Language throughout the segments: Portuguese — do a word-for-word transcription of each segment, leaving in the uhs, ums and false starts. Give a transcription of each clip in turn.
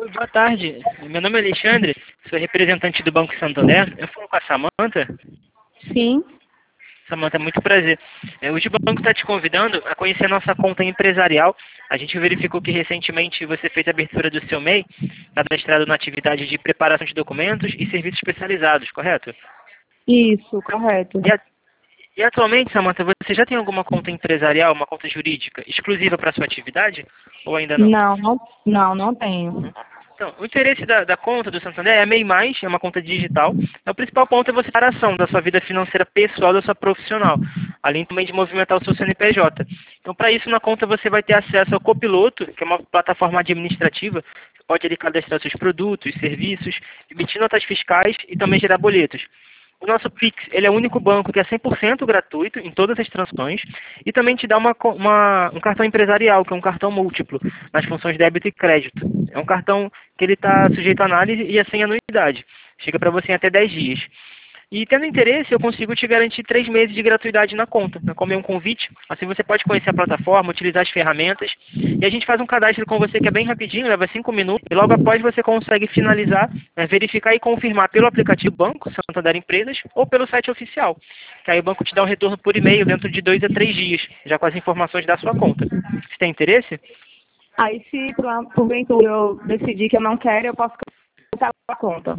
Oi, boa tarde. Meu nome é Alexandre, sou representante do Banco Santander. Eu falo com a Samanta. Sim. Samanta, muito prazer. É, hoje o banco está te convidando a conhecer a nossa conta empresarial. A gente verificou que recentemente você fez a abertura do seu M E I, cadastrado na atividade de preparação de documentos e serviços especializados, correto? Isso, correto. E, a- e atualmente, Samanta, você já tem alguma conta empresarial, uma conta jurídica exclusiva para a sua atividade? Ou ainda não? Não, não, não, não tenho. Então, o interesse da, da conta do Santander é a M E I mais, é uma conta digital. O principal ponto é você ter a ação da sua vida financeira pessoal, da sua profissional, além também de movimentar o seu C N P J. Então, para isso, na conta você vai ter acesso ao Copiloto, que é uma plataforma administrativa. Você pode ali cadastrar seus produtos, serviços, emitir notas fiscais e também gerar boletos. O nosso Pix, ele é o único banco que é cem por cento gratuito em todas as transações e também te dá uma, co- uma- um cartão empresarial, que é um cartão múltiplo, nas funções débito e crédito. É um cartão que ele está sujeito à análise e é sem anuidade. Chega para você em até dez dias. E tendo interesse, eu consigo te garantir três meses de gratuidade na conta, né, como é um convite. Assim você pode conhecer a plataforma, utilizar as ferramentas. E a gente faz um cadastro com você que é bem rapidinho, leva cinco minutos. E logo após você consegue finalizar, né, verificar e confirmar pelo aplicativo Banco, Santander Empresas, ou pelo site oficial. Que aí o banco te dá um retorno por e-mail dentro de dois a três dias, já com as informações da sua conta. Você tem interesse? Aí, se por- porventura eu decidir que eu não quero, eu posso cancelar a conta.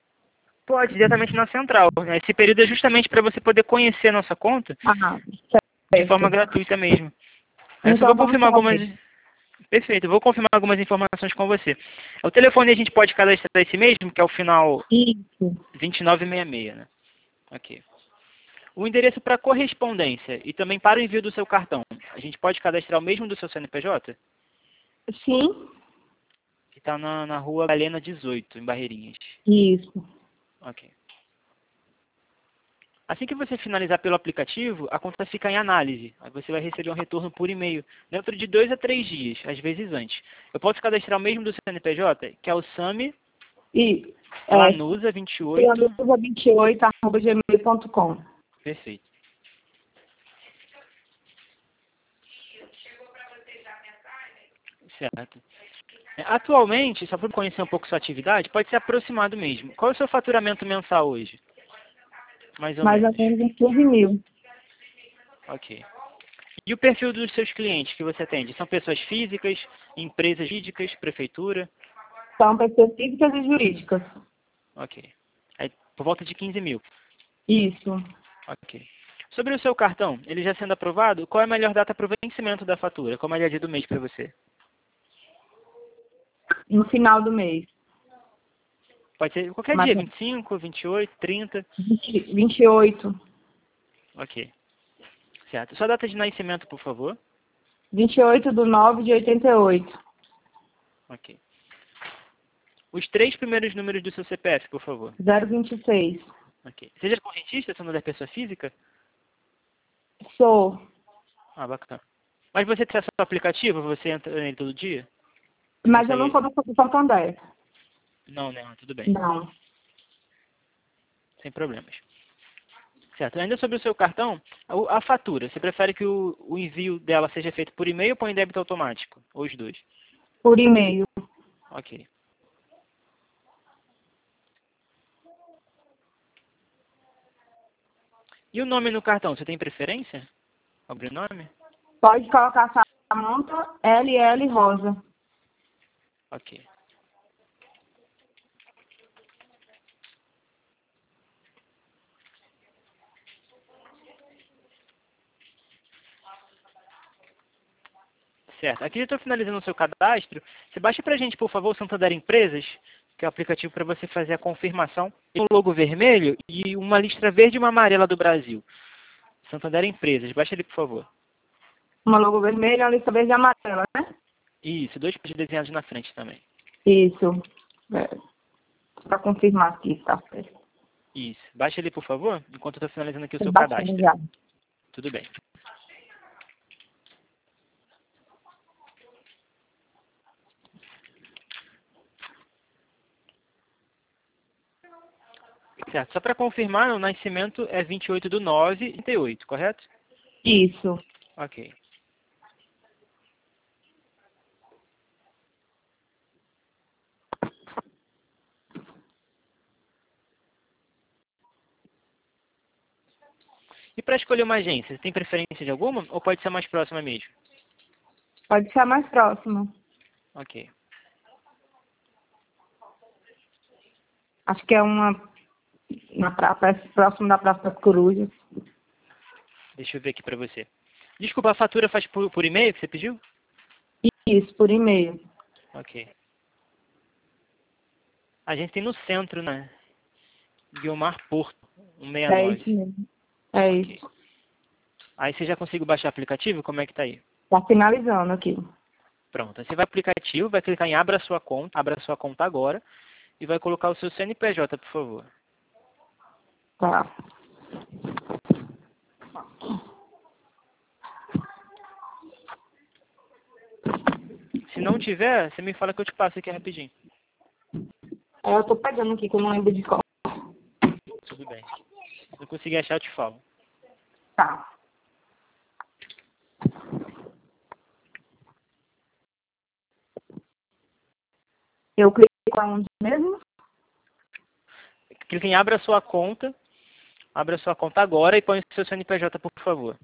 Pode, diretamente na central. Esse período é justamente para você poder conhecer a nossa conta Ah, de forma certo. gratuita mesmo. Aí eu só Então vou vamos confirmar algumas. fazer. Perfeito, eu vou confirmar algumas informações com você. O telefone a gente pode cadastrar esse mesmo, que é o final Isso. vinte e nove sessenta e seis, né? Ok. O endereço para correspondência e também para o envio do seu cartão. A gente pode cadastrar o mesmo do seu C N P J? Sim. Que está na, na rua Galena dezoito, em Barreirinhas. Isso. Ok. Assim que você finalizar pelo aplicativo, a conta fica em análise. Aí você vai receber um retorno por e-mail dentro de dois a três dias, às vezes antes. Eu posso cadastrar o mesmo do C N P J, que é o SAMI E é Lanusa vinte e oito. vinte e oito arroba gmail ponto com. Perfeito. Certo. É, Atualmente, só para conhecer um pouco sua atividade, pode ser aproximado mesmo. Qual é o seu faturamento mensal hoje? Mais ou Mais ou menos. menos uns quinze mil. Ok. E o perfil dos seus clientes que você atende? São pessoas físicas, empresas jurídicas, prefeitura? São pessoas físicas e jurídicas. Ok. Aí, por volta de quinze mil. Isso. Ok. Sobre o seu cartão, ele já sendo aprovado, qual é a melhor data para o vencimento da fatura? Qual é o melhor dia do mês para você? No final do mês. Pode ser qualquer Mas dia, vinte e cinco, vinte e oito, trinta. vinte, vinte e oito. Ok. Certo. Sua data de nascimento, por favor. vinte e oito de nove de oitenta e oito. Ok. Os três primeiros números do seu C P F, por favor. zero vinte e seis. Ok. Seja correntista, se não der pessoa física? Sou. Ah, bacana. Mas você tem acesso ao aplicativo? Você entra nele todo dia? Você Mas eu não consegue... sou do Santander. Não, não, tudo bem. Não. Sem problemas. Certo. Ainda sobre o seu cartão, a, a fatura. Você prefere que o, o envio dela seja feito por e-mail ou por débito automático? Ou os dois? Por e-mail. Ok. E o nome no cartão, você tem preferência? Sobrenome? Pode colocar Samanta L L Rosa. Ok. Certo. Aqui eu estou finalizando o seu cadastro. Você baixa para a gente, por favor, o Santander Empresas, que é o aplicativo para você fazer a confirmação. Tem um logo vermelho e uma listra verde e uma amarela do Brasil. Santander Empresas. Baixa ele, por favor. Uma logo vermelha e uma lista verde e amarela, né? Isso, dois peixes desenhados na frente também. Isso. É. Para confirmar aqui, tá certo. Isso. Baixa ele, por favor, enquanto eu estou finalizando aqui o Tô seu baixando cadastro. já. Tudo bem. Certo. Só para confirmar, o nascimento é vinte e oito de nove de oitenta e oito, correto? Isso. Ok. E para escolher uma agência, você tem preferência de alguma ou pode ser mais próxima mesmo? Pode ser a mais próxima. Ok. Acho que é uma na praça, próximo da Praça das Corujas. Deixa eu ver aqui para você. Desculpa, a fatura faz por, por e-mail que você pediu? Isso, por e-mail. Ok. A gente tem no centro, né? Guilmar Porto, É isso cento e sessenta e nove. mesmo. É Ok. isso. Aí você já conseguiu baixar o aplicativo? Como é que tá aí? Tá finalizando aqui. Pronto. Aí você vai no aplicativo, vai clicar em abra sua conta, abra sua conta agora e vai colocar o seu C N P J, por favor. Tá. Se não tiver, você me fala que eu te passo aqui rapidinho. É, eu tô pegando aqui, que eu não lembro de qual. Tudo bem. Se eu conseguir achar, eu te falo. Tá. Eu clico aonde mesmo? Clica em abra sua conta, abra sua conta agora e põe o seu C N P J, por favor.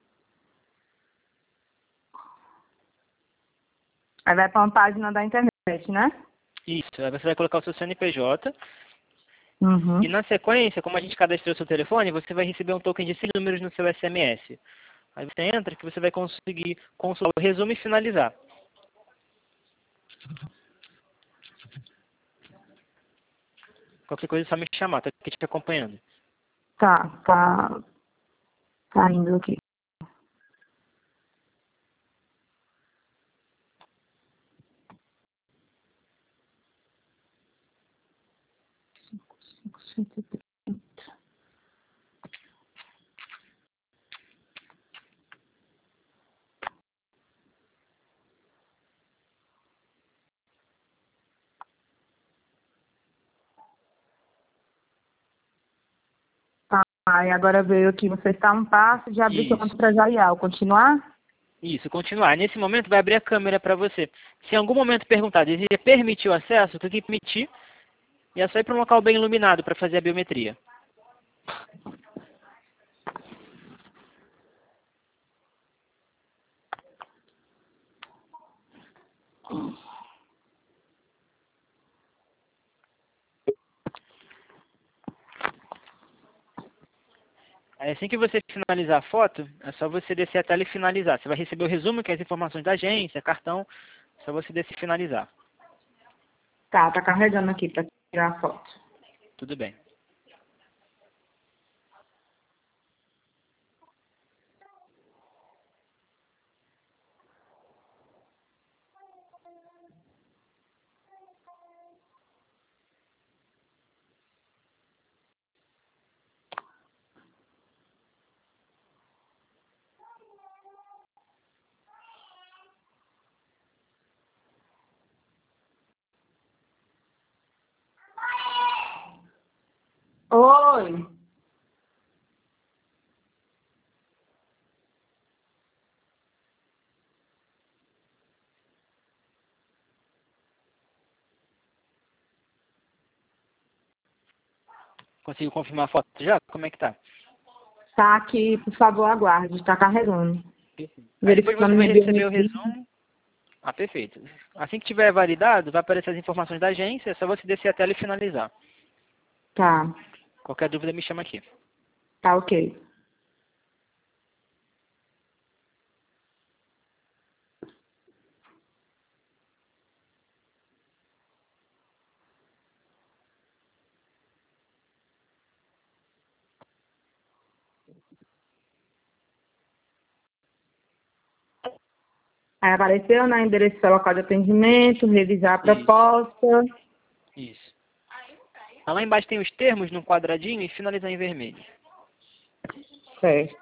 Aí vai pra uma página da internet, né? Isso. Aí você vai colocar o seu C N P J Uhum. e na sequência, como a gente cadastrou o seu telefone, você vai receber um token de seis números no seu S M S. Aí você entra que você vai conseguir consultar o resumo e finalizar. Qualquer coisa é só me chamar, tô aqui te acompanhando. Tá, tá. Tá indo aqui. Tá, e agora veio aqui, você está a um passo de abrir sua conta Isso. empresarial. Continuar? Isso, continuar. Nesse momento vai abrir a câmera para você. Se em algum momento perguntar, deseja permitir o acesso, clique em permitir e é só ir para um local bem iluminado para fazer a biometria. Aí assim que você finalizar a foto, é só você descer a tela e finalizar. Você vai receber o resumo, que é as informações da agência, cartão, é só você descer e finalizar. Tá, tá carregando aqui para tirar a foto. Tudo bem. Oi! Conseguiu confirmar a foto já? Como é que tá? Tá aqui, por favor, aguarde. Tá carregando. Aí depois Verificando você vai minha receber o biometria. resumo. Ah, perfeito. Assim que tiver validado, vai aparecer as informações da agência, é só você descer a tela e finalizar. Tá, Qualquer dúvida me chama aqui. tá ok. Aí apareceu, né? Endereço do local de atendimento, revisar a Isso, proposta. isso. Ah, lá embaixo tem os termos num quadradinho e finalizar em vermelho. Certo.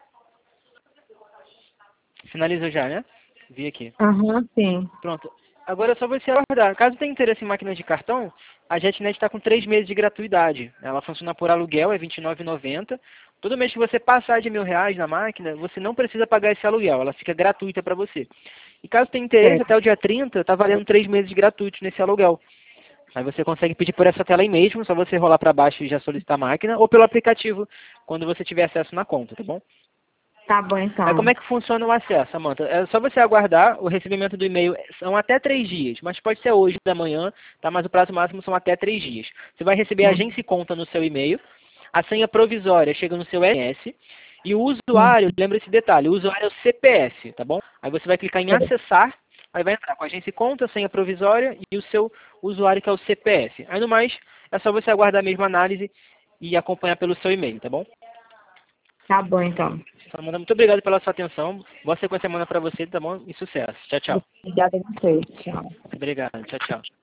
Finalizou já, né? Vi aqui. Aham, sim. Pronto. Agora é só você aguardar. Caso tenha interesse em máquina de cartão, a JetNet está com três meses de gratuidade. Ela funciona por aluguel, é vinte e nove reais e noventa centavos. Todo mês que você passar de mil reais na máquina, você não precisa pagar esse aluguel. Ela fica gratuita para você. E caso tenha interesse, É. até o dia trinta, está valendo três meses gratuitos nesse aluguel. Aí você consegue pedir por essa tela aí mesmo, só você rolar para baixo e já solicitar a máquina, ou pelo aplicativo, quando você tiver acesso na conta, tá bom? Tá bom, então. Aí como é que funciona o acesso, Samanta? É só você aguardar o recebimento do e-mail, são até três dias, mas pode ser hoje da manhã, tá? Mas o prazo máximo são até três dias. Você vai receber a Hum. agência e conta no seu e-mail, a senha provisória chega no seu S M S, e o usuário, lembra esse detalhe, o usuário é o C P F, tá bom? Aí você vai clicar em acessar, aí vai entrar com a agência e conta, senha provisória e o seu usuário que é o C P F. Aí no mais, é só você aguardar a mesma análise e acompanhar pelo seu e-mail, tá bom? Tá bom, então. Samanta, muito obrigado pela sua atenção. Boa sequência de semana para você, tá bom? E sucesso. Tchau, tchau. Obrigada a você. Tchau. Obrigado. Tchau, tchau.